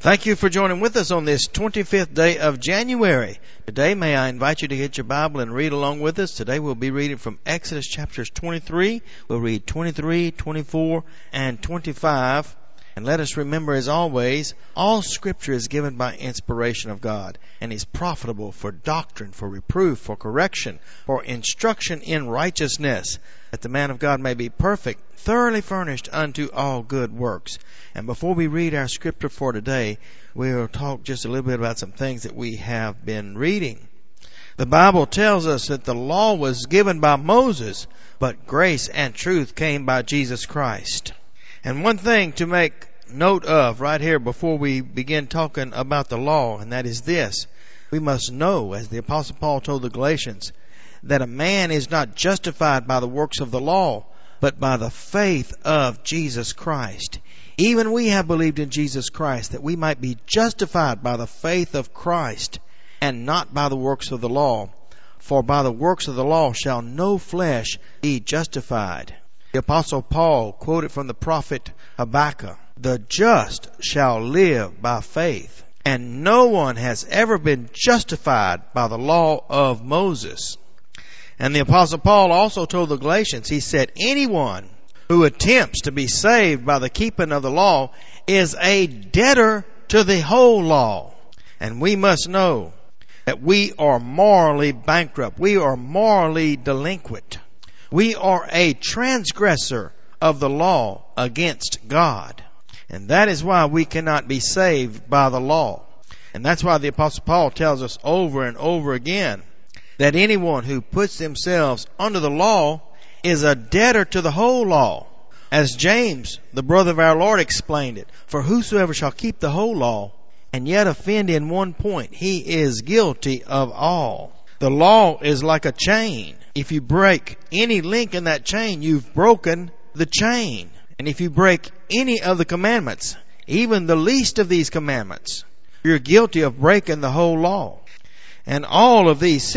Thank you for joining with us on this 25th day of January. Today, may I invite you to get your Bible and read along with us. Today we'll be reading from Exodus chapters 23. We'll read 23, 24, and 25. And let us remember, as always, all Scripture is given by inspiration of God and is profitable for doctrine, for reproof, for correction, for instruction in righteousness, that the man of God may be perfect, thoroughly furnished unto all good works. And before we read our Scripture for today, we'll talk just a little bit about some things that we have been reading. The Bible tells us that the law was given by Moses, but grace and truth came by Jesus Christ. And one thing to make note of right here before we begin talking about the law, and that is this: we must know, as the Apostle Paul told the Galatians, that a man is not justified by the works of the law, but by the faith of Jesus Christ. Even we have believed in Jesus Christ, that we might be justified by the faith of Christ, and not by the works of the law. For by the works of the law shall no flesh be justified. The Apostle Paul quoted from the prophet Habakkuk, "The just shall live by faith." And no one has ever been justified by the law of Moses. And the Apostle Paul also told the Galatians, he said, anyone who attempts to be saved by the keeping of the law is a debtor to the whole law. And we must know that we are morally bankrupt. We are morally delinquent. We are a transgressor of the law against God. And that is why we cannot be saved by the law. And that's why the Apostle Paul tells us over and over again that anyone who puts themselves under the law is a debtor to the whole law. As James, the brother of our Lord, explained it, "For whosoever shall keep the whole law and yet offend in one point, he is guilty of all." The law is like a chain. If you break any link in that chain, you've broken the chain. And if you break any of the commandments, even the least of these commandments, you're guilty of breaking the whole law. And all of these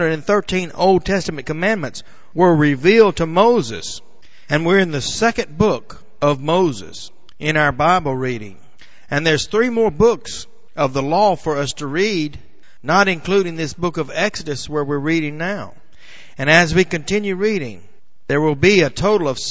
613 Old Testament commandments were revealed to Moses. And we're in the second book of Moses in our Bible reading. And there's 3 more books of the law for us to read, not including this book of Exodus where we're reading now. And as we continue reading, there will be a total of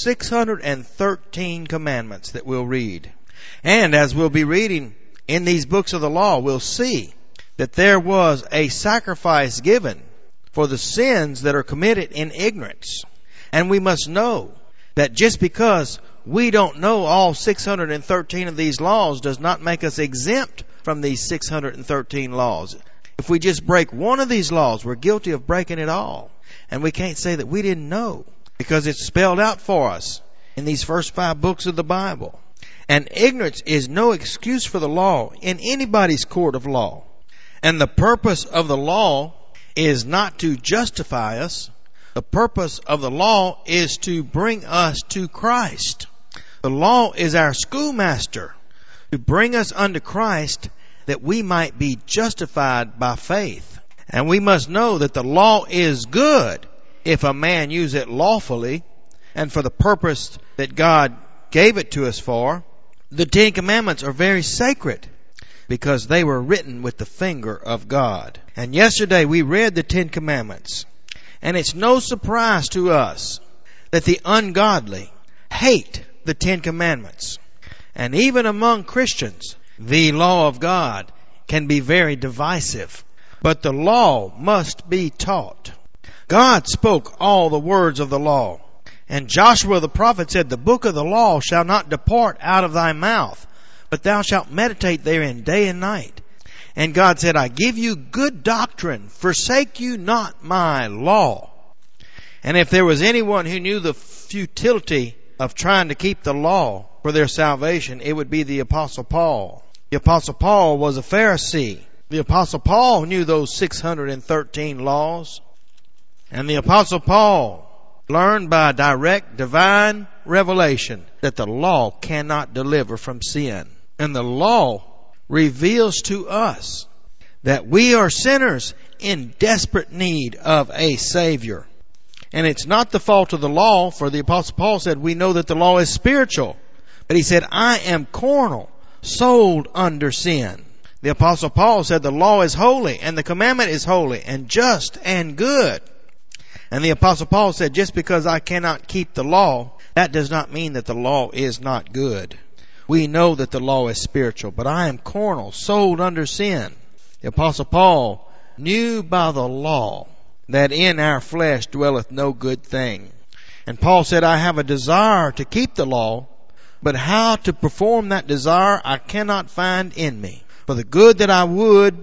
613 commandments that we'll read. And as we'll be reading in these books of the law, we'll see that there was a sacrifice given for the sins that are committed in ignorance. And we must know that just because we don't know all 613 of these laws does not make us exempt from these 613 laws. If we just break one of these laws, we're guilty of breaking it all. And we can't say that we didn't know, because it's spelled out for us in these first 5 books of the Bible. And ignorance is no excuse for the law in anybody's court of law. And the purpose of the law is not to justify us. The purpose of the law is to bring us to Christ. The law is our schoolmaster to bring us unto Christ, that we might be justified by faith. And we must know that the law is good if a man use it lawfully and for the purpose that God gave it to us for. The 10 Commandments are very sacred because they were written with the finger of God. And yesterday we read the 10 Commandments. And it's no surprise to us that the ungodly hate the 10 Commandments. And even among Christians, the law of God can be very divisive. But the law must be taught. God spoke all the words of the law. And Joshua the prophet said, "The book of the law shall not depart out of thy mouth, but thou shalt meditate therein day and night." And God said, "I give you good doctrine, forsake you not my law." And if there was anyone who knew the futility of trying to keep the law for their salvation, it would be the Apostle Paul. The Apostle Paul was a Pharisee. The Apostle Paul knew those 613 laws. And the Apostle Paul learned by direct divine revelation that the law cannot deliver from sin. And the law reveals to us that we are sinners in desperate need of a Savior. And it's not the fault of the law, for the Apostle Paul said, we know that the law is spiritual. But he said, I am carnal, sold under sin. The Apostle Paul said the law is holy and the commandment is holy and just and good. And the Apostle Paul said, just because I cannot keep the law, that does not mean that the law is not good. We know that the law is spiritual, but I am carnal, sold under sin. The Apostle Paul knew by the law that in our flesh dwelleth no good thing. And Paul said, I have a desire to keep the law, but how to perform that desire I cannot find in me. For the good that I would,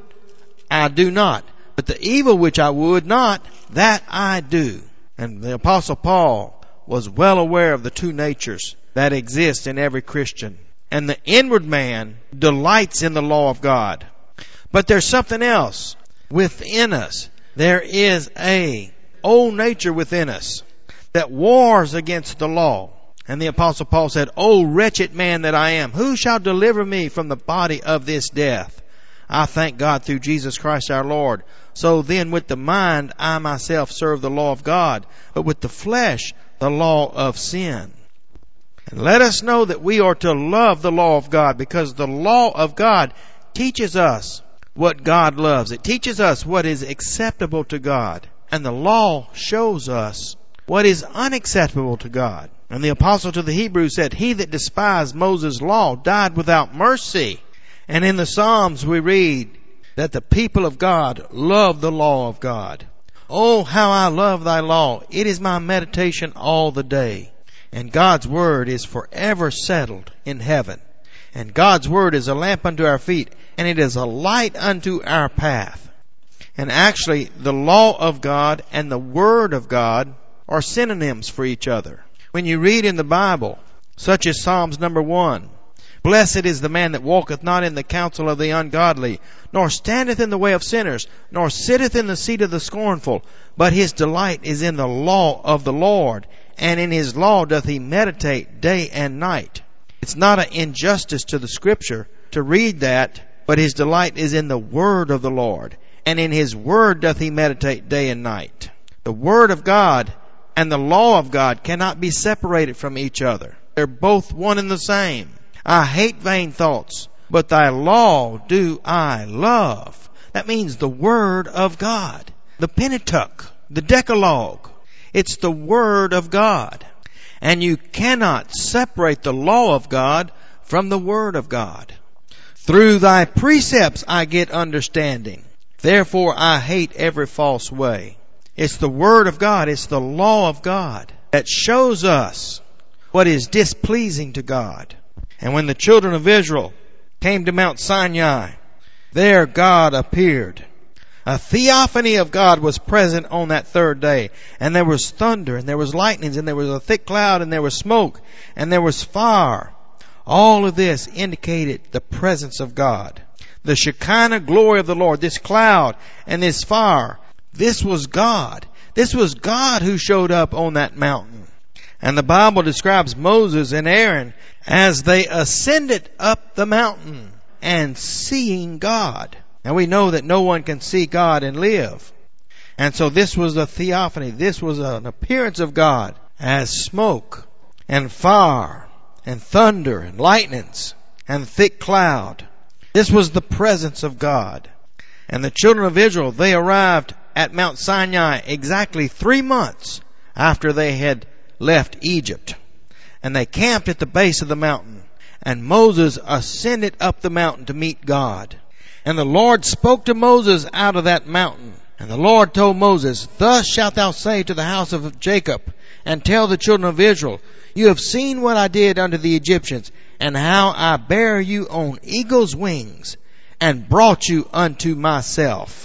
I do not. But the evil which I would not, that I do. And the Apostle Paul was well aware of the two natures that exist in every Christian. And the inward man delights in the law of God. But there's something else within us. There is a old nature within us that wars against the law. And the Apostle Paul said, O wretched man that I am, who shall deliver me from the body of this death? I thank God through Jesus Christ our Lord. So then with the mind I myself serve the law of God, but with the flesh the law of sin. And let us know that we are to love the law of God, because the law of God teaches us what God loves. It teaches us what is acceptable to God. And the law shows us what is unacceptable to God. And the apostle to the Hebrews said, he that despised Moses' law died without mercy. And in the Psalms we read that the people of God love the law of God. Oh, how I love thy law. It is my meditation all the day. And God's word is forever settled in heaven. And God's word is a lamp unto our feet, and it is a light unto our path. And actually, the law of God and the word of God are synonyms for each other. When you read in the Bible, such as Psalms number 1, blessed is the man that walketh not in the counsel of the ungodly, nor standeth in the way of sinners, nor sitteth in the seat of the scornful, but his delight is in the law of the Lord, and in his law doth he meditate day and night. It's not an injustice to the Scripture to read that, but his delight is in the word of the Lord, and in his word doth he meditate day and night. The word of God and the law of God cannot be separated from each other. They're both one and the same. I hate vain thoughts, but thy law do I love. That means the word of God. The Pentateuch, the Decalogue. It's the word of God. And you cannot separate the law of God from the word of God. Through thy precepts I get understanding. Therefore I hate every false way. It's the word of God. It's the law of God that shows us what is displeasing to God. And when the children of Israel came to Mount Sinai, there God appeared. A theophany of God was present on that third day. And there was thunder, and there was lightnings, and there was a thick cloud, and there was smoke, and there was fire. All of this indicated the presence of God. The Shekinah glory of the Lord, this cloud and this fire, this was God. This was God who showed up on that mountain. And the Bible describes Moses and Aaron as they ascended up the mountain and seeing God. And we know that no one can see God and live. And so this was a theophany. This was an appearance of God as smoke and fire and thunder and lightnings and thick cloud. This was the presence of God. And the children of Israel, they arrived at Mount Sinai exactly 3 months after they had left Egypt. And they camped at the base of the mountain. And Moses ascended up the mountain to meet God. And the Lord spoke to Moses out of that mountain. And the Lord told Moses, thus shalt thou say to the house of Jacob, and tell the children of Israel, you have seen what I did unto the Egyptians, and how I bare you on eagle's wings, and brought you unto myself.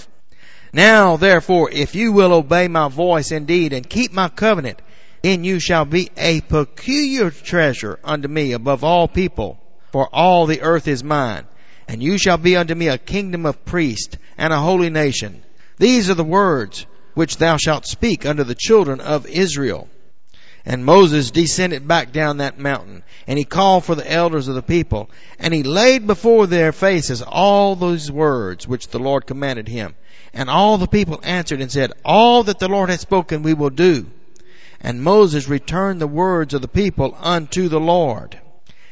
Now therefore, if you will obey my voice indeed, and keep my covenant, then you shall be a peculiar treasure unto me above all people, for all the earth is mine. And you shall be unto me a kingdom of priests and a holy nation. These are the words which thou shalt speak unto the children of Israel. And Moses descended back down that mountain, and he called for the elders of the people, and he laid before their faces all those words which the Lord commanded him. And all the people answered and said, all that the Lord hath spoken we will do. And Moses returned the words of the people unto the Lord.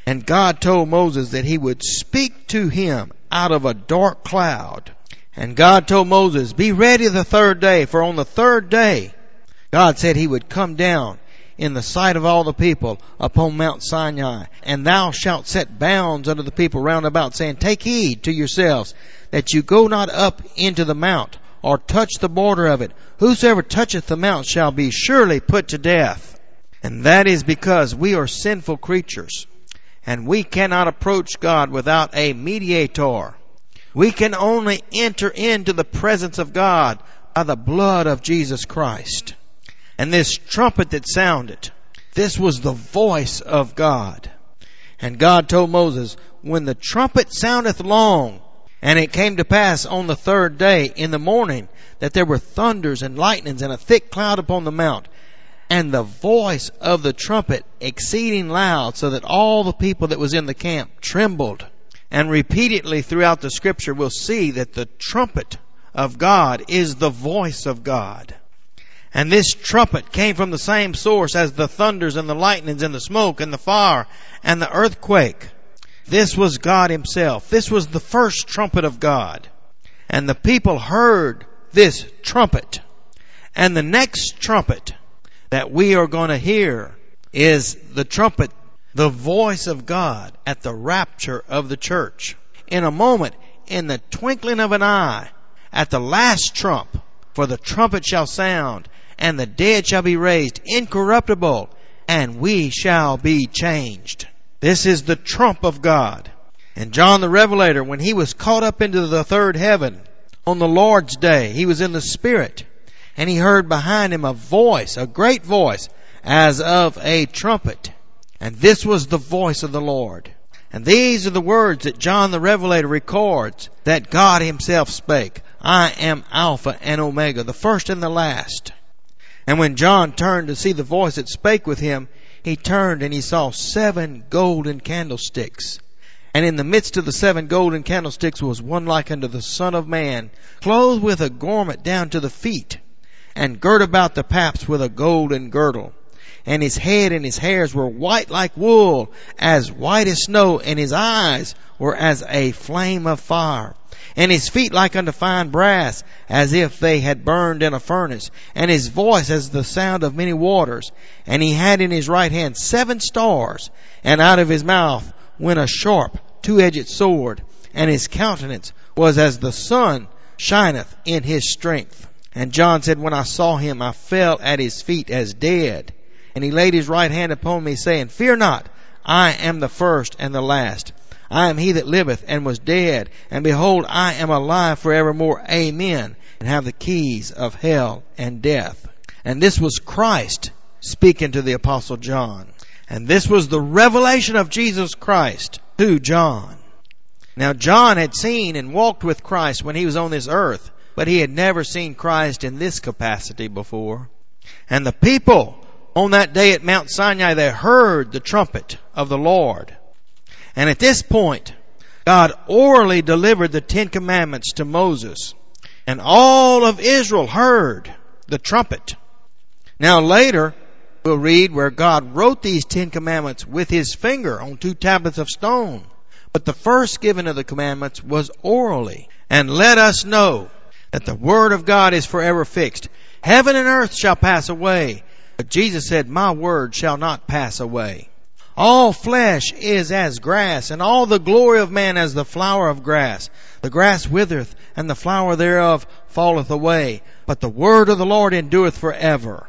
And God told Moses that he would speak to him out of a dark cloud. And God told Moses, be ready the third day, for on the third day, God said he would come down in the sight of all the people upon Mount Sinai. And thou shalt set bounds unto the people round about, saying, take heed to yourselves, that you go not up into the mount, or touch the border of it. Whosoever toucheth the mount shall be surely put to death. And that is because we are sinful creatures, and we cannot approach God without a mediator. We can only enter into the presence of God by the blood of Jesus Christ. And this trumpet that sounded, this was the voice of God. And God told Moses, when the trumpet soundeth long, and it came to pass on the third day in the morning, that there were thunders and lightnings and a thick cloud upon the mount, and the voice of the trumpet exceeding loud, so that all the people that was in the camp trembled. And repeatedly throughout the scripture we'll see that the trumpet of God is the voice of God. And this trumpet came from the same source as the thunders and the lightnings and the smoke and the fire and the earthquake. This was God himself. This was the first trumpet of God. And the people heard this trumpet. And the next trumpet that we are going to hear is the trumpet, the voice of God at the rapture of the church. In a moment, in the twinkling of an eye, at the last trump, for the trumpet shall sound, and the dead shall be raised incorruptible, and we shall be changed. This is the trump of God. And John the Revelator, when he was caught up into the third heaven on the Lord's day, he was in the Spirit, and he heard behind him a voice, a great voice, as of a trumpet. And this was the voice of the Lord. And these are the words that John the Revelator records that God himself spake. I am Alpha and Omega, the first and the last. And when John turned to see the voice that spake with him, he turned and he saw 7 golden candlesticks. And in the midst of the 7 golden candlesticks was one like unto the Son of Man, clothed with a garment down to the feet, and girt about the paps with a golden girdle. And his head and his hairs were white like wool, as white as snow, and his eyes were as a flame of fire. And his feet like unto fine brass, as if they had burned in a furnace. And his voice as the sound of many waters. And he had in his right hand 7 stars, and out of his mouth went a sharp 2-edged sword. And his countenance was as the sun shineth in his strength. And John said, when I saw him, I fell at his feet as dead. And he laid his right hand upon me, saying, fear not, I am the first and the last. I am he that liveth and was dead, and behold, I am alive forevermore. Amen. And have the keys of hell and death. And this was Christ speaking to the Apostle John. And this was the revelation of Jesus Christ to John. Now John had seen and walked with Christ when he was on this earth, but he had never seen Christ in this capacity before. And the people on that day at Mount Sinai, they heard the trumpet of the Lord. And at this point, God orally delivered the 10 Commandments to Moses. And all of Israel heard the trumpet. Now later, we'll read where God wrote these 10 Commandments with his finger on 2 tablets of stone. But the first giving of the commandments was orally. And let us know that the word of God is forever fixed. Heaven and earth shall pass away, but Jesus said, my word shall not pass away. All flesh is as grass, and all the glory of man as the flower of grass. The grass withereth, and the flower thereof falleth away. But the word of the Lord endureth forever.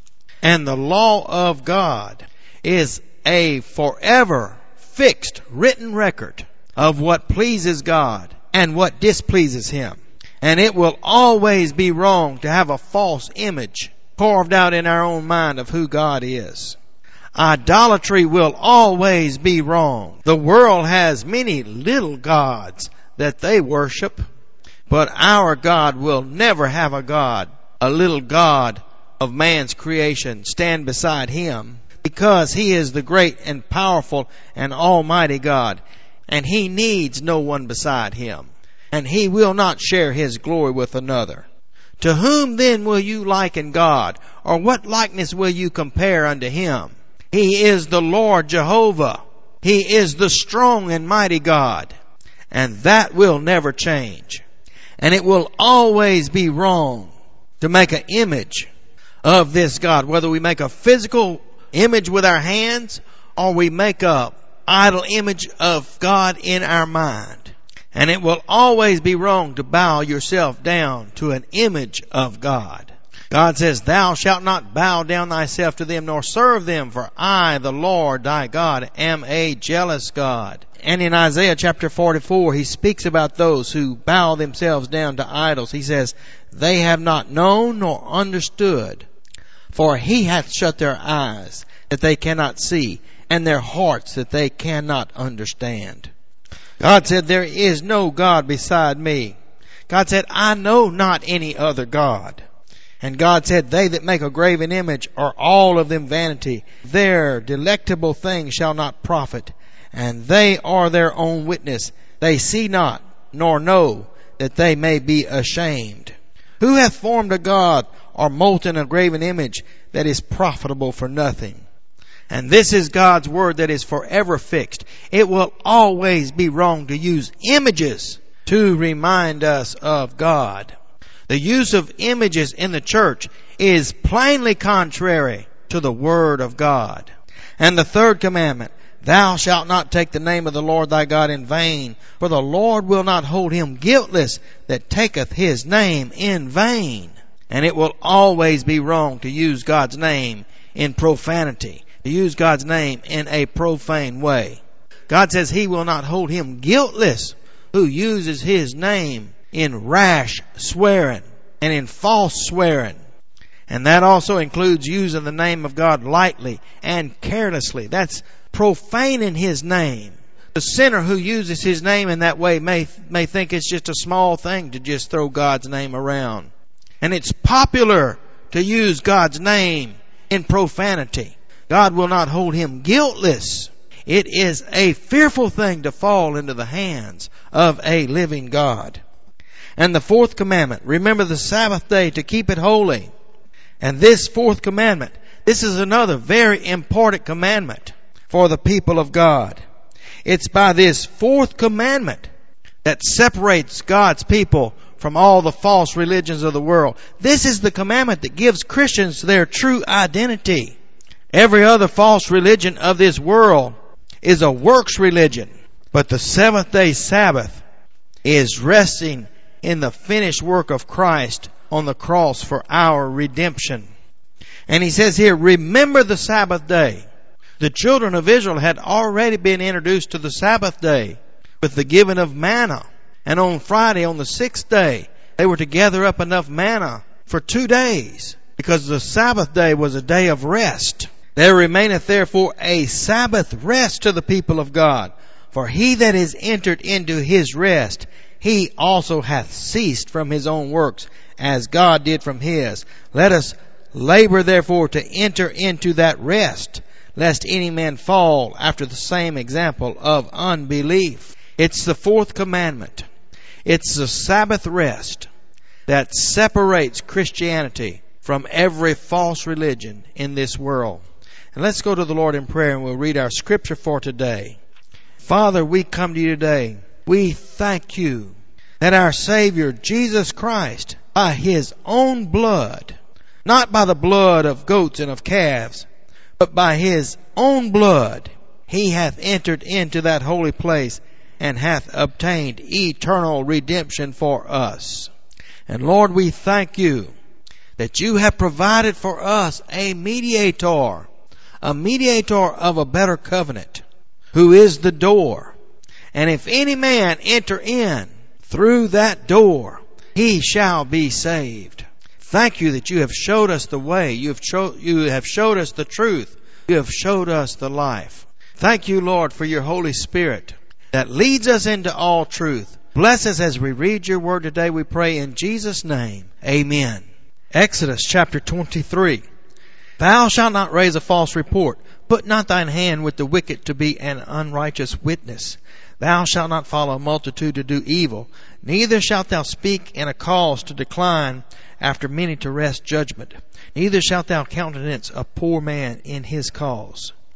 And the law of God is a forever fixed written record of what pleases God and what displeases him. And it will always be wrong to have a false image carved out in our own mind of who God is. Idolatry will always be wrong. The world has many little gods that they worship, but our God will never have a little god of man's creation stand beside him, because he is the great and powerful and almighty God, and he needs no one beside him, and he will not share his glory with another. To whom then will you liken God, or what likeness will you compare unto him? He is the Lord Jehovah. He is the strong and mighty God. And that will never change. And it will always be wrong to make an image of this God. Whether we make a physical image with our hands or we make a idol image of God in our mind. And it will always be wrong to bow yourself down to an image of God. God says, thou shalt not bow down thyself to them nor serve them, for I, the Lord thy God, am a jealous God. And in Isaiah chapter 44, he speaks about those who bow themselves down to idols. He says, they have not known nor understood, for he hath shut their eyes that they cannot see, and their hearts that they cannot understand. God said, there is no God beside me. God said, I know not any other God. And God said, they that make a graven image are all of them vanity. Their delectable things shall not profit, and they are their own witness. They see not, nor know, that they may be ashamed. Who hath formed a God, or molten a graven image, that is profitable for nothing? And this is God's word that is forever fixed. It will always be wrong to use images to remind us of God. The use of images in the church is plainly contrary to the word of God. And the third commandment, thou shalt not take the name of the Lord thy God in vain, for the Lord will not hold him guiltless that taketh his name in vain. And it will always be wrong to use God's name in profanity, to use God's name in a profane way. God says he will not hold him guiltless who uses his name in rash swearing and in false swearing. And that also includes using the name of God lightly and carelessly. That's profaning his name. The sinner who uses his name in that way may think it's just a small thing to just throw God's name around. And it's popular to use God's name in profanity. God will not hold him guiltless. It is a fearful thing to fall into the hands of a living God. And the fourth commandment, remember the Sabbath day to keep it holy. And this fourth commandment, this is another very important commandment for the people of God. It's by this fourth commandment that separates God's people from all the false religions of the world. This is the commandment that gives Christians their true identity. Every other false religion of this world is a works religion. But the seventh day Sabbath is resting in the finished work of Christ on the cross for our redemption. And he says here, remember the Sabbath day. The children of Israel had already been introduced to the Sabbath day with the giving of manna. And on Friday, on the sixth day, they were to gather up enough manna for 2 days, because the Sabbath day was a day of rest. There remaineth therefore a Sabbath rest to the people of God. For he that is entered into his rest, he also hath ceased from his own works, as God did from his. Let us labor therefore to enter into that rest, lest any man fall after the same example of unbelief. It's the fourth commandment. It's the Sabbath rest that separates Christianity from every false religion in this world. And let's go to the Lord in prayer, and we'll read our scripture for today. Father, we come to you today. We thank you that our Savior, Jesus Christ, by his own blood, not by the blood of goats and of calves, but by his own blood, he hath entered into that holy place and hath obtained eternal redemption for us. And Lord, we thank you that you have provided for us a mediator of a better covenant, who is the door. And if any man enter in through that door, he shall be saved. Thank you that you have showed us the way. You have showed us the truth. You have showed us the life. Thank you, Lord, for your Holy Spirit that leads us into all truth. Bless us as we read your word today, we pray in Jesus' name. Amen. Exodus chapter 23. Thou shalt not raise a false report. Put not thine hand with the wicked to be an unrighteous witness. Thou shalt not follow a multitude to do evil. Neither shalt thou speak in a cause to decline after many to wrest judgment. Neither shalt thou countenance a poor man in his cause.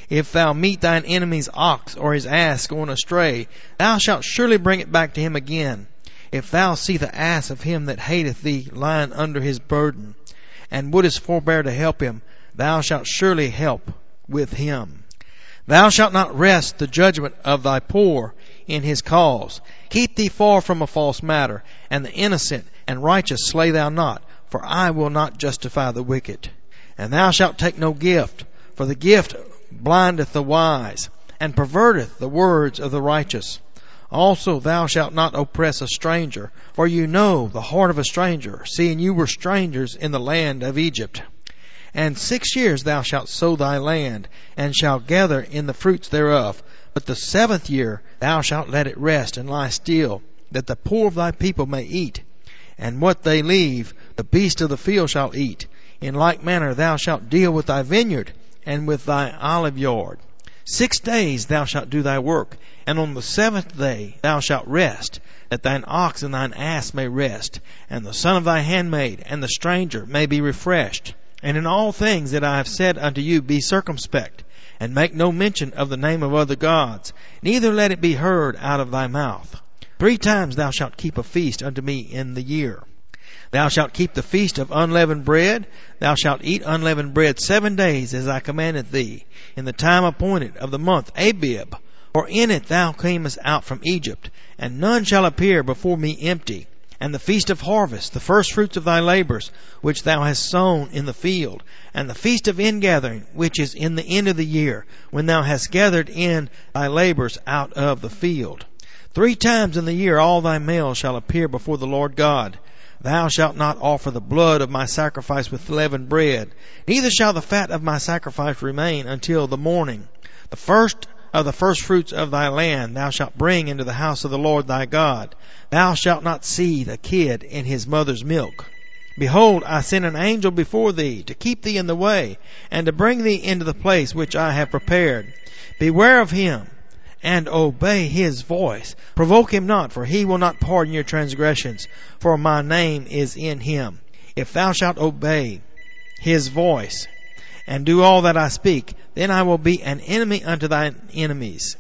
If thou meet thine enemy's ox or his ass going astray, thou shalt surely bring it back to him again. If thou see the ass of him that hateth thee lying under his burden, and wouldest forbear to help him, thou shalt surely help with him. Thou shalt not wrest the judgment of thy poor in his cause. Keep thee far from a false matter, and the innocent and righteous slay thou not, for I will not justify the wicked. And thou shalt take no gift, for the gift blindeth the wise, and perverteth the words of the righteous. Also thou shalt not oppress a stranger, for you know the heart of a stranger, seeing you were strangers in the land of Egypt. And 6 years thou shalt sow thy land, and shalt gather in the fruits thereof. But the 7th year thou shalt let it rest and lie still, that the poor of thy people may eat. And what they leave, the beast of the field shall eat. In like manner thou shalt deal with thy vineyard, and with thy olive yard. 6 days thou shalt do thy work, and on the 7th day thou shalt rest, that thine ox and thine ass may rest, and the son of thy handmaid and the stranger may be refreshed. And in all things that I have said unto you be circumspect, and make no mention of the name of other gods, neither let it be heard out of thy mouth. 3 times thou shalt keep a feast unto me in the year. Thou shalt keep the feast of unleavened bread. Thou shalt eat unleavened bread 7 days, as I commanded thee, in the time appointed of the month Abib. For in it thou camest out from Egypt, and none shall appear before me empty. And the feast of harvest, the firstfruits of thy labors, which thou hast sown in the field. And the feast of ingathering, which is in the end of the year, when thou hast gathered in thy labors out of the field. 3 times in the year all thy males shall appear before the Lord God. Thou shalt not offer the blood of my sacrifice with leavened bread, neither shall the fat of my sacrifice remain until the morning. The first of the firstfruits of thy land thou shalt bring into the house of the Lord thy God. Thou shalt not seethe a kid in his mother's milk. Behold, I send an angel before thee, to keep thee in the way, and to bring thee into the place which I have prepared. Beware of him, and obey his voice. Provoke him not, for he will not pardon your transgressions, for my name is in him. If thou shalt obey his voice, and do all that I speak, then I will be an enemy unto thine enemies,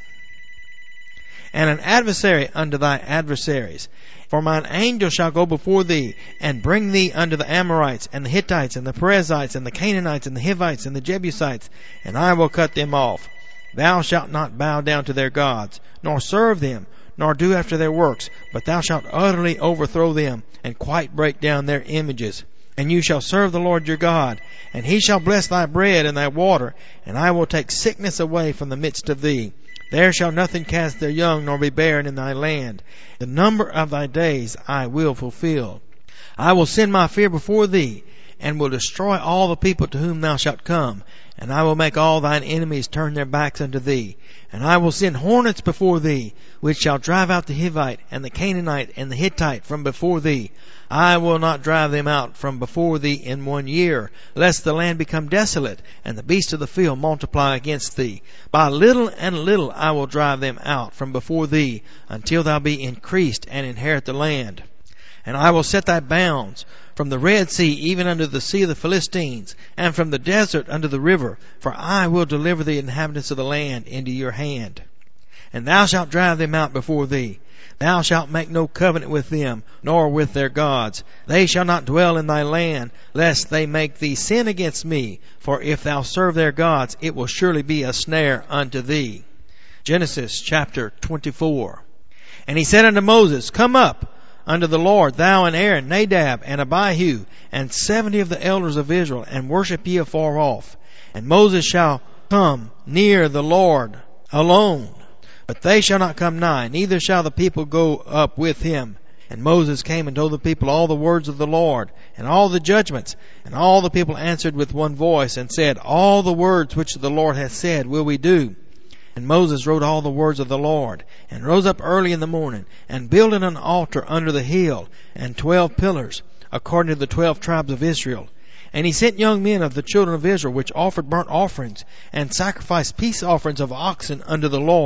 and an adversary unto thy adversaries. For mine angel shall go before thee, and bring thee unto the Amorites, and the Hittites, and the Perizzites, and the Canaanites, and the Hivites, and the Jebusites, and I will cut them off. Thou shalt not bow down to their gods, nor serve them, nor do after their works, but thou shalt utterly overthrow them, and quite break down their images. And you shall serve the Lord your God, and he shall bless thy bread and thy water, and I will take sickness away from the midst of thee. There shall nothing cast their young, nor be barren in thy land. The number of thy days I will fulfill. I will send my fear before thee, and will destroy all the people to whom thou shalt come. And I will make all thine enemies turn their backs unto thee. And I will send hornets before thee, which shall drive out the Hivite, and the Canaanite, and the Hittite from before thee. I will not drive them out from before thee in 1 year, lest the land become desolate, and the beasts of the field multiply against thee. By little and little I will drive them out from before thee, until thou be increased and inherit the land. And I will set thy bounds from the Red Sea even unto the sea of the Philistines, and from the desert unto the river, for I will deliver the inhabitants of the land into your hand. And thou shalt drive them out before thee. Thou shalt make no covenant with them, nor with their gods. They shall not dwell in thy land, lest they make thee sin against me. For if thou serve their gods, it will surely be a snare unto thee. Genesis chapter 24. And he said unto Moses, Come up unto the Lord, thou and Aaron, Nadab and Abihu, and 70 of the elders of Israel, and worship ye afar off. And Moses shall come near the Lord alone, but they shall not come nigh, neither shall the people go up with him. And Moses came and told the people all the words of the Lord, and all the judgments. And all the people answered with one voice, and said, All the words which the Lord hath said will we do. And Moses wrote all the words of the Lord, and rose up early in the morning, and builded an altar under the hill, and 12 pillars, according to the 12 tribes of Israel. And he sent young men of the children of Israel, which offered burnt offerings, and sacrificed peace offerings of oxen unto the Lord.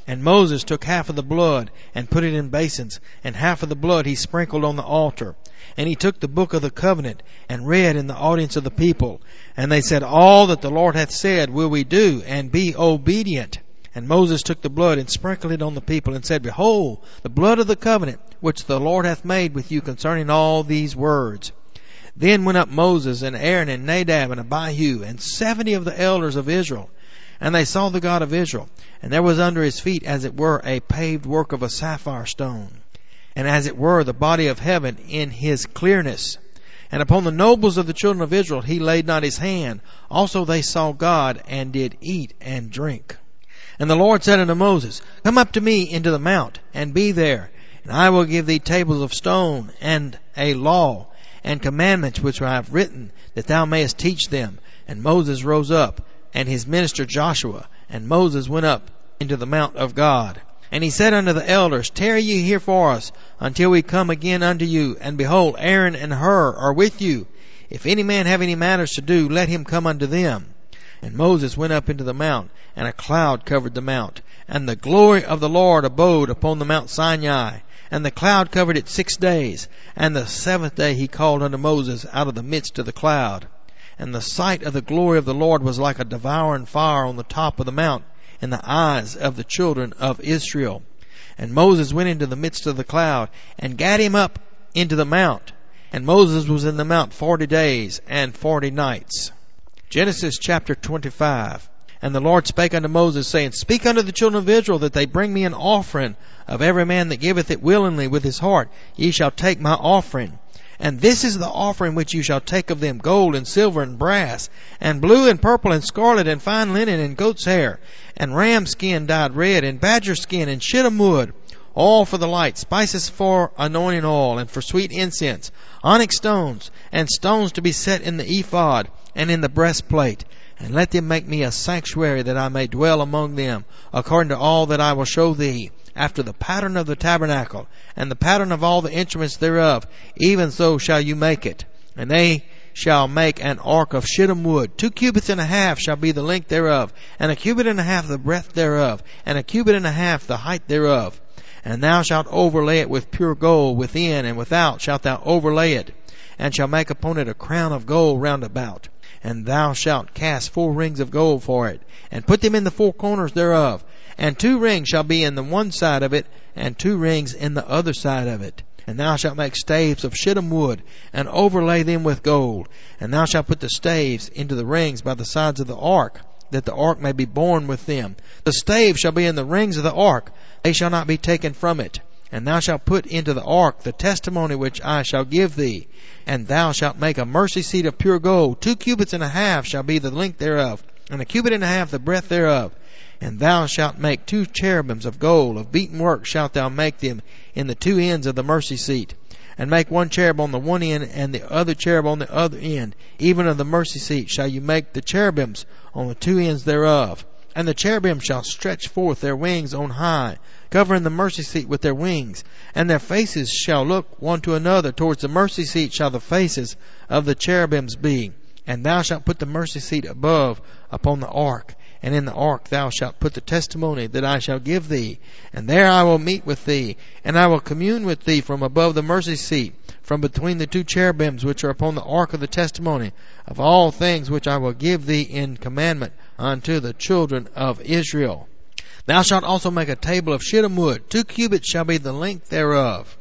And Moses took half of the blood and put it in basins, and half of the blood he sprinkled on the altar. And he took the book of the covenant and read in the audience of the people. And they said, All that the Lord hath said will we do, and be obedient. And Moses took the blood and sprinkled it on the people, and said, Behold, the blood of the covenant which the Lord hath made with you concerning all these words. Then went up Moses and Aaron and Nadab and Abihu and 70 of the elders of Israel. And they saw the God of Israel. And there was under his feet as it were a paved work of a sapphire stone, and as it were the body of heaven in his clearness. And upon the nobles of the children of Israel he laid not his hand. Also they saw God, and did eat and drink. And the Lord said unto Moses, Come up to me into the mount, and be there. And I will give thee tables of stone, and a law, and commandments which I have written, that thou mayest teach them. And Moses rose up, and his minister Joshua. And Moses went up into the mount of God. And he said unto the elders, Tarry ye here for us, until we come again unto you. And behold, Aaron and Hur are with you. If any man have any matters to do, let him come unto them. And Moses went up into the mount, and a cloud covered the mount. And the glory of the Lord abode upon the Mount Sinai. And the cloud covered it 6 days. And the 7th day he called unto Moses out of the midst of the cloud. And the sight of the glory of the Lord was like a devouring fire on the top of the mount in the eyes of the children of Israel. And Moses went into the midst of the cloud, and gat him up into the mount. And Moses was in the mount 40 days and 40 nights. Genesis chapter 25. And the Lord spake unto Moses, saying, Speak unto the children of Israel, that they bring me an offering of every man that giveth it willingly with his heart. Ye shall take my offering. And this is the offering which you shall take of them, gold and silver and brass, and blue and purple and scarlet and fine linen and goat's hair, and ram skin dyed red, and badger skin and shittim wood, oil for the light, spices for anointing oil, and for sweet incense, onyx stones, and stones to be set in the ephod and in the breastplate. And let them make me a sanctuary, that I may dwell among them, according to all that I will show thee, after the pattern of the tabernacle, and the pattern of all the instruments thereof, even so shall you make it. And they shall make an ark of shittim wood. 2 cubits and a half shall be the length thereof, and 1 cubit and a half the breadth thereof, and 1 cubit and a half the height thereof. And thou shalt overlay it with pure gold, within and without shalt thou overlay it, and shalt make upon it a crown of gold round about. And thou shalt cast 4 rings of gold for it, and put them in the 4 corners thereof. And 2 rings shall be in the one side of it, and 2 rings in the other side of it. And thou shalt make staves of shittim wood, and overlay them with gold. And thou shalt put the staves into the rings by the sides of the ark, that the ark may be borne with them. The staves shall be in the rings of the ark, they shall not be taken from it. And thou shalt put into the ark the testimony which I shall give thee. And thou shalt make a mercy seat of pure gold. 2 cubits and a half shall be the length thereof, and 1 cubit and a half the breadth thereof. And thou shalt make 2 cherubims of gold. Of beaten work shalt thou make them in the 2 ends of the mercy seat. And make 1 cherub on the one end, and the other cherub on the other end. Even of the mercy seat shall you make the cherubims on the 2 ends thereof. And the cherubim shall stretch forth their wings on high, covering the mercy seat with their wings. And their faces shall look one to another. Towards the mercy seat shall the faces of the cherubims be. And thou shalt put the mercy seat above upon the ark. And in the ark thou shalt put the testimony that I shall give thee. And there I will meet with thee, and I will commune with thee from above the mercy seat, from between the 2 cherubims which are upon the ark of the testimony, of all things which I will give thee in commandment unto the children of Israel. Thou shalt also make a table of shittim wood. 2 cubits shall be the length thereof,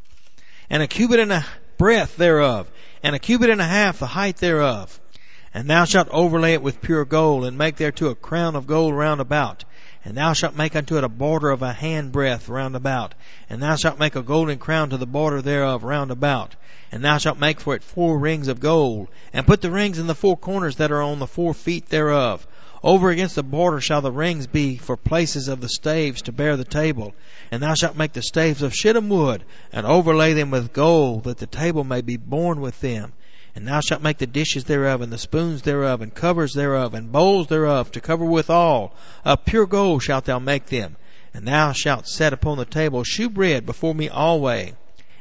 and 1 cubit and a breadth thereof, and 1 cubit and a half the height thereof. And thou shalt overlay it with pure gold, and make thereto a crown of gold round about. And thou shalt make unto it a border of a handbreadth round about. And thou shalt make a golden crown to the border thereof round about. And thou shalt make for it 4 rings of gold, and put the rings in the 4 corners that are on the 4 feet thereof. Over against the border shall the rings be for places of the staves to bear the table. And thou shalt make the staves of shittim wood, and overlay them with gold, that the table may be borne with them. And thou shalt make the dishes thereof, and the spoons thereof, and covers thereof, and bowls thereof, to cover withal. Of pure gold shalt thou make them. And thou shalt set upon the table shewbread before me alway.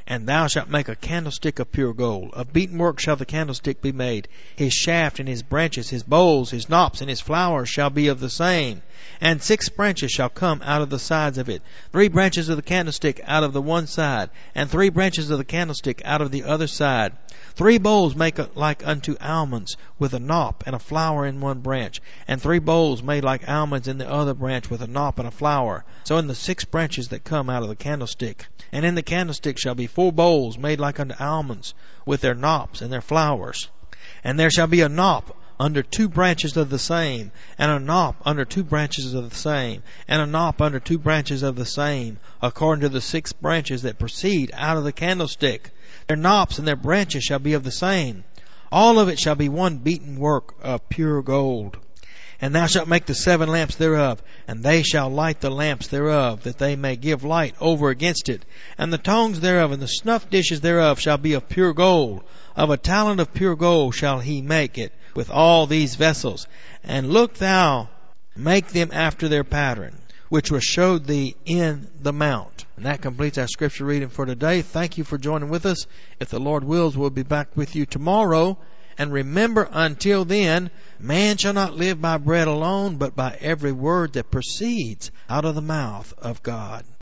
And thou shalt make a candlestick of pure gold. Of beaten work shall the candlestick be made. His shaft and his branches, his bowls, his knops, and his flowers shall be of the same. And 6 branches shall come out of the sides of it. 3 branches of the candlestick out of the one side, and 3 branches of the candlestick out of the other side. 3 bowls make like unto almonds, with a knop and a flower in one branch, and 3 bowls made like almonds in the other branch, with a knop and a flower. So in the 6 branches that come out of the candlestick. And in the candlestick shall be 4 bowls made like unto almonds, with their knops and their flowers. And there shall be a knop under 2 branches of the same, and a knop under 2 branches of the same, and a knop under 2 branches of the same, according to the 6 branches that proceed out of the candlestick. Their knops and their branches shall be of the same. All of it shall be one beaten work of pure gold. And thou shalt make the 7 lamps thereof, and they shall light the lamps thereof, that they may give light over against it. And the tongues thereof and the snuff dishes thereof shall be of pure gold. Of a talent of pure gold shall he make it with all these vessels. And look thou make them after their pattern, which was showed thee in the mount. And that completes our scripture reading for today. Thank you for joining with us. If the Lord wills, we'll be back with you tomorrow. And remember, until then, man shall not live by bread alone, but by every word that proceeds out of the mouth of God.